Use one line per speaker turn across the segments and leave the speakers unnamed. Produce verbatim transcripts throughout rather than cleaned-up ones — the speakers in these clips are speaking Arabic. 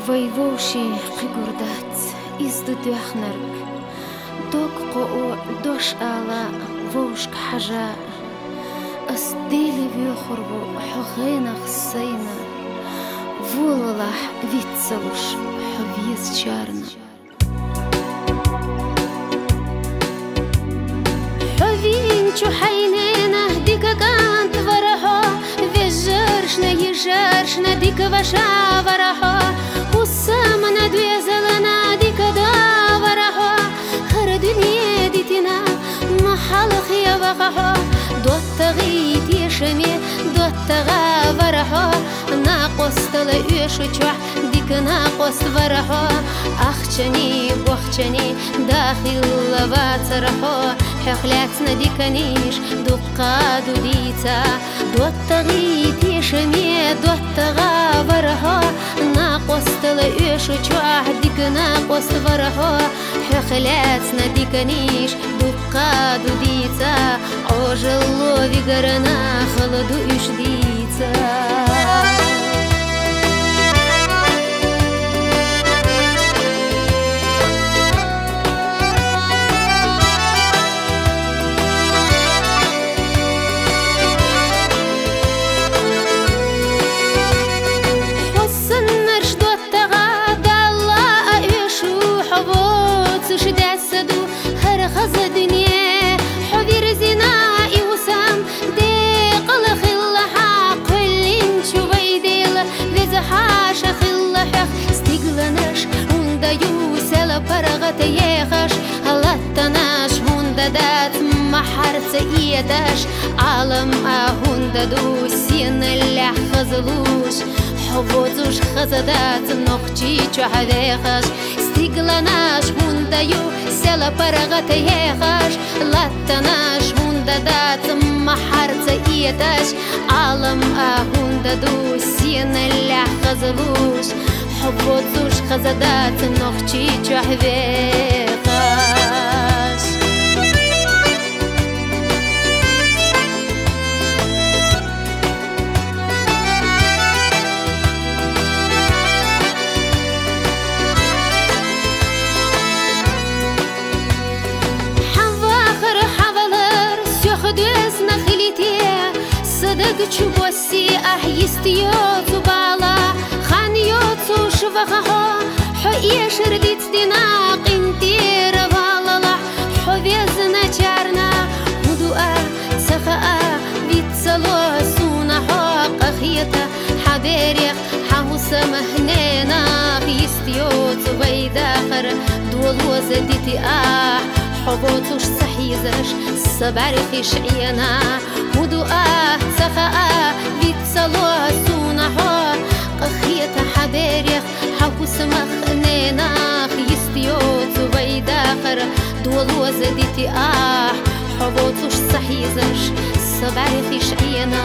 Войвоши қигурдат изду дяхнарк док қоо дош ала вошк хажа أصديلي بيخربو حغينا خصينا فوللاح فيتسوش حبيز شارنا حبين شو حينينا ديكا كانت فرحو فيجرشنا يجرشنا ديكا بشا فرحو والسامنا دويزلنا ديكا دا فرحو خر دنيا ديتنا محل خيا بقحو دوت غيت يشمي دوت غافرحو ناقص تلا يشوچوح ديك ناقص فرحو أخشني بوخشني داخل لباترحو حخلاتنا ديكنيش دقا دوديتا دوت غيت يشمي دوت غافرحو ناقص تلا يشوچوح ديك ناقص فرحو حخلاتنا ديكنيش دقا دوديتا عجلو ويقرنا خلدو يشديتا حسن مرشدو التغادى الله يشو حبوت شداسدو هر خز دنيا حبير زنائي وسام ديق الخل حق اللين شو بيديل بزحاش خل حق استقلناش هندا يوسل برغت يخش هلتناش هندا دات محرت ايداش عالم هندا دوسين اللي خزلوش حبوتوش خزدات نخجي چوحديخش استقلناش هندا يوسل برغت يخش لتناش هندا دات محرت ايداش عالم هندا دوسين اللي خزلوش حبوتوش خزدات نخجي چوحديخش صدق چوبوسی احیستیوتو بالا خانیوتو شوخها حوی شردیت دینا قنتیر بالا حویزنا چارنا مدوء سخاء بیتسلو سونا حق خيتا حبيريخ حوس مهنينا خيستيوتو بيداخر دولو زديتي آه حبوتوش صحيزش صبارخي شعينا مدوء سخاء بيتسلو سونا حق خيتا حبيريخ حوس مهنينا خيستيوتو بيداخر دولو زديتي آه حبوتوش صحيزش صبارخي شعينا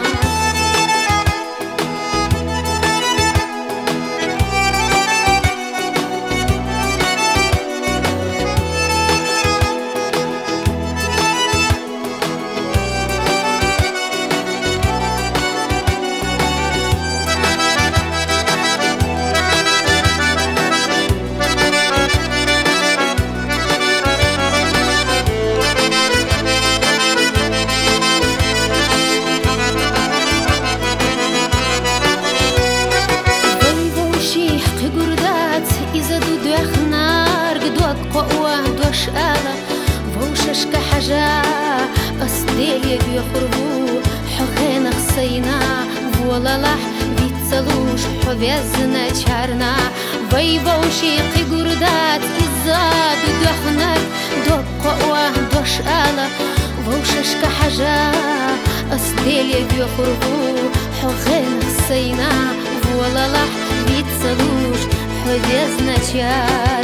ووششك حاجة أصديلي بيخربو حغينا خصينا ولا لح بيتسلوش حبيزنا چارنا ويوشي قيقردات إزاد دخنك دوب قوة دوش آلا ووششك حاجة أصديلي بيخربو حغينا خصينا ولا لح بيتسلوش حبيزنا چارنا